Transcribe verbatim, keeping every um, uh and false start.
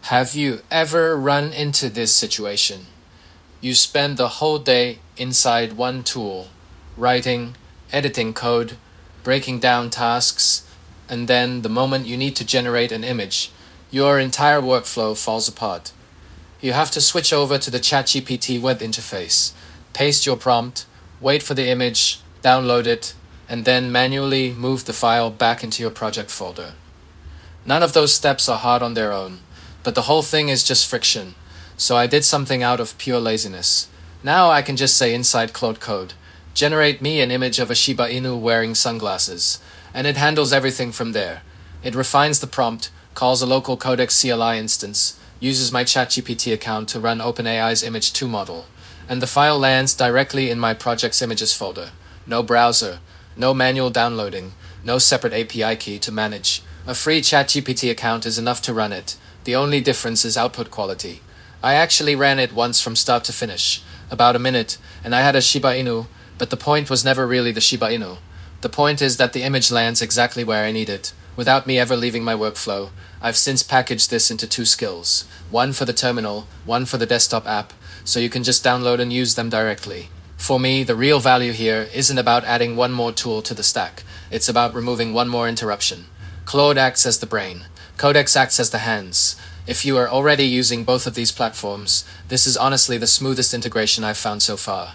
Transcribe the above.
Have you ever run into this situation? You spend the whole day inside one tool, writing, editing code, breaking down tasks, and then the moment you need to generate an image, your entire workflow falls apart. You have to switch over to the ChatGPT web interface, paste your prompt, wait for the image, download it, and then manually move the file back into your project folder. None of those steps are hard on their own, but the whole thing is just friction, so I did something out of pure laziness. Now I can just say inside Claude Code, generate me an image of a Shiba Inu wearing sunglasses, and it handles everything from there. It refines the prompt, calls a local Codex C L I instance, uses my ChatGPT account to run OpenAI's Image two model, and the file lands directly in my project's images folder. No browser, no manual downloading, no separate A P I key to manage. A free ChatGPT account is enough to run it. The only difference is output quality. I actually ran it once from start to finish, about a minute, and I had a Shiba Inu, but the point was never really the Shiba Inu. The point is that the image lands exactly where I need it, without me ever leaving my workflow. I've since packaged this into two skills, one for the terminal, one for the desktop app, so you can just download and use them directly. For me, the real value here isn't about adding one more tool to the stack, it's about removing one more interruption. Claude acts as the brain, Codex acts as the hands. If you are already using both of these platforms, this is honestly the smoothest integration I've found so far.